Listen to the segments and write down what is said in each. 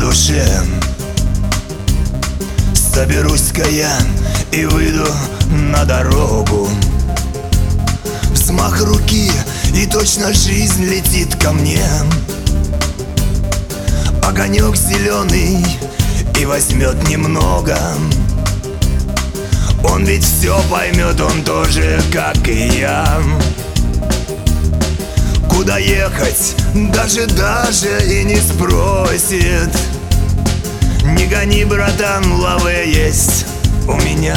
душе. Соберусь-ка я и выйду на дорогу. Взмах руки, и точно жизнь летит ко мне. Огонек зеленый и возьмет немного. Он ведь все поймет, он тоже, как и я. Куда ехать, даже и не спросит. Не гони, братан, лаве есть у меня.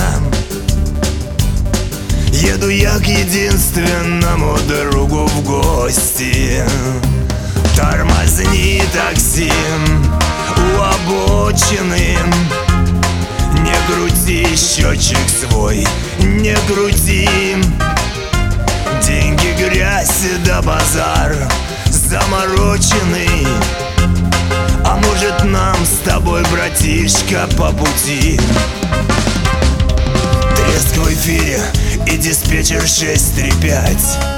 Еду я к единственному другу в гости. Тормозни, такси, у обочины. Не крути счетчик свой, не крути. Деньги, грязь да базар замороченный. А может, нам с тобой, братишка, по пути? Треск в эфире и диспетчер 635.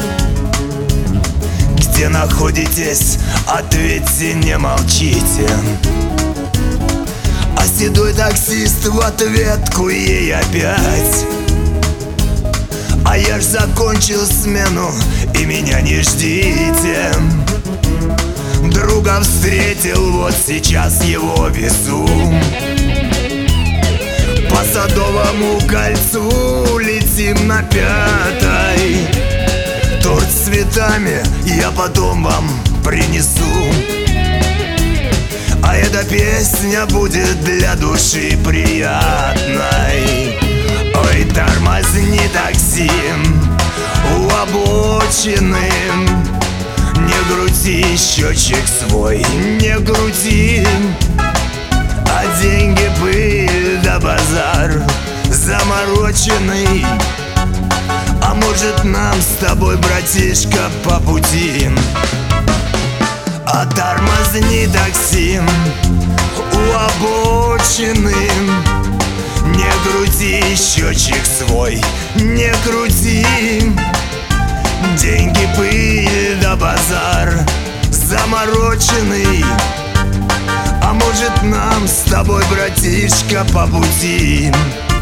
Где находитесь, ответьте, не молчите. А седой таксист в ответку ей опять: а я ж закончил смену, и меня не ждите. Друга встретил, вот сейчас его везу. По Садовому кольцу летим на 5-й. Торт с цветами я потом вам принесу. А эта песня будет для души приятной. Ой, тормозни, такси, у обочины. Не крути счетчик свой, не крути. А деньги, пыль да базар замороченный. А может, нам с тобой, братишка, по пути? А тормозни, такси, у обочины. Не крути счетчик свой, не крути. Деньги, пыль да базар замороченный. А может, нам с тобой, братишка, по пути?